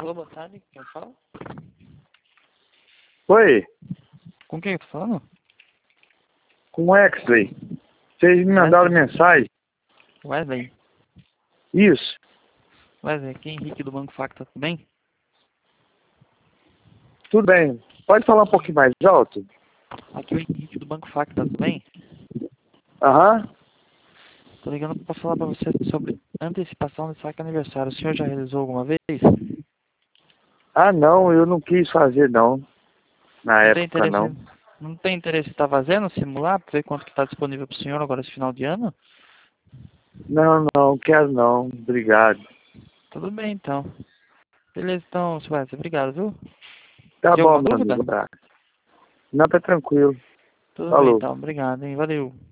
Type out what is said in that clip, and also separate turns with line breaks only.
Alô, boa tarde, quem fala?
Oi,
Com quem eu tô falando?
com o Exley. Vocês me mandaram mensagem?
Wesley.
Isso.
Wesley, aqui é Henrique do Banco Facta, tudo bem?
Tudo bem. Pode falar um pouquinho mais alto?
Aqui é o Henrique do Banco Facta, tudo bem?
Aham.
Tô ligando pra falar pra você sobre antecipação de saque aniversário. O senhor já realizou alguma vez?
Ah, não, eu não quis fazer, não. Na
Não tem
época,
interesse,
não.
não tem interesse em estar fazendo, simular, pra ver quanto que tá disponível pro senhor agora esse final de ano?
Não, não, quero não. Obrigado.
Tudo bem, então. Beleza, então, Wesley, obrigado, viu?
Tá
Tem
bom,
alguma
meu
dúvida?
amigo. Tá. Não, tá tranquilo.
Tudo bem,
Falou.
então. Obrigado, hein? Valeu.